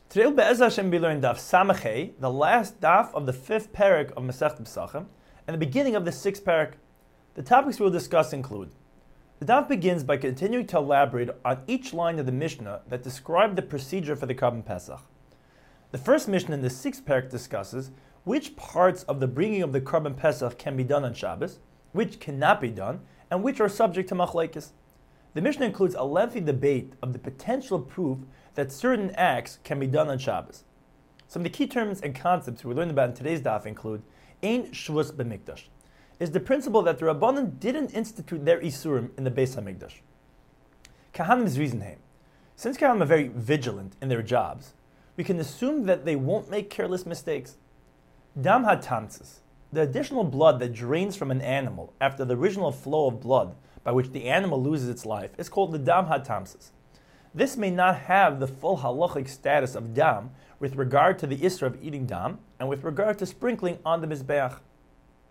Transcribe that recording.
Today will Be'ez Hashem be learning Daf Samachei, the last Daf of the 5th parak of Masechet Pesachim, and the beginning of the 6th parak. The topics we will discuss include: the Daf begins by continuing to elaborate on each line of the Mishnah that describe the procedure for the Korban Pesach. The first Mishnah in the 6th parak discusses which parts of the bringing of the Korban Pesach can be done on Shabbos, which cannot be done, and which are subject to machlekes. The Mishnah includes a lengthy debate of the potential proof that certain acts can be done on Shabbos. Some of the key terms and concepts we learned about in today's daf include: Ein Shvus B'Mikdash is the principle that the Rabbanan didn't institute their Isurim in the Beis HaMikdash. Kahanim Zrizenheim. Since Kahanim are very vigilant in their jobs, we can assume that they won't make careless mistakes. Dam HaTamtzis, the additional blood that drains from an animal after the original flow of blood by which the animal loses its life, is called the Dam HaTamtzis. This may not have the full halachic status of dam with regard to the isra of eating dam and with regard to sprinkling on the mizbeach.